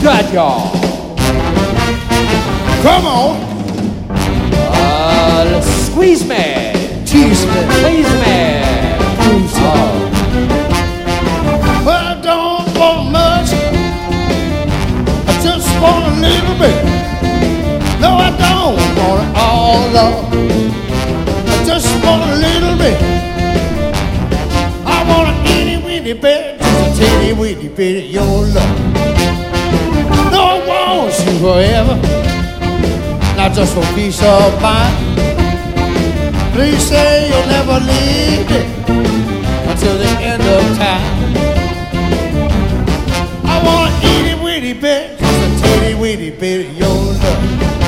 got y'all. Come on. Squeeze man. Tease me. Please man. Well, I don't want much. I just want a little bit. No, I don't want it all, Lord. I just want a little bit. I want a itty bitty bit, just a teeny weeny bit of your love. No, I want you forever, not just for peace of mind. Please say you'll never leave me until the end of time. I want a itty bitty bit, just a teeny weeny bit of your love.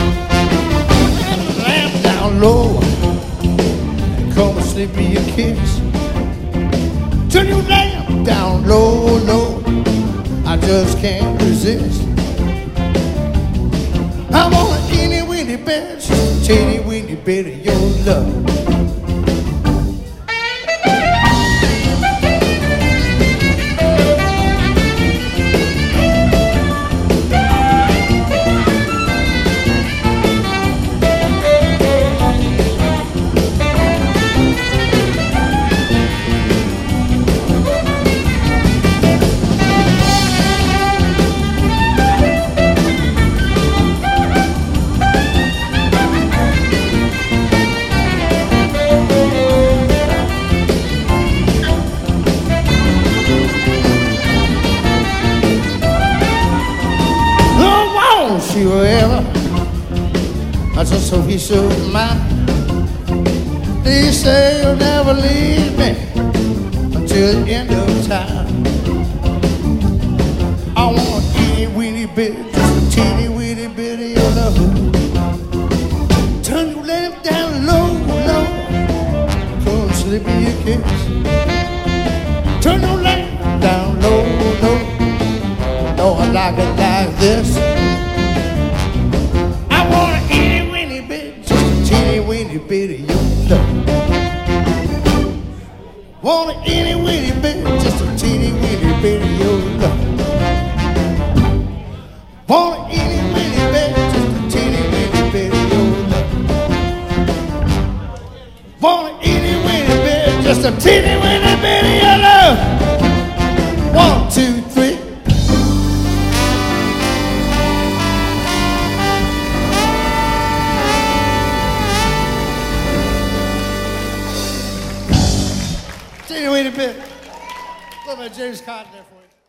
Lamp down low and come and slip me a kiss. Turn your lamp down low, low. I just can't resist. I want a teeny weeny bit, just a teeny weeny bit of your love. She forever, I just hope he should mind. Please say you'll never leave me until the end of time. I want a teeny weeny bit, just a teeny weeny bit of your love. Turn your lamp down low, low. Come slip me a kiss. Turn your lamp down low, low. No, I like it like this. Bit of your love. Want a itty weeny bit, just a teeny weeny bit of your love. Want a itty weeny bit, just a teeny weeny bit of your love. Want a itty weeny bit, just a teeny weeny bit of your love. 1, 2, 3. Wait a bit. Look at James Cotton there for you.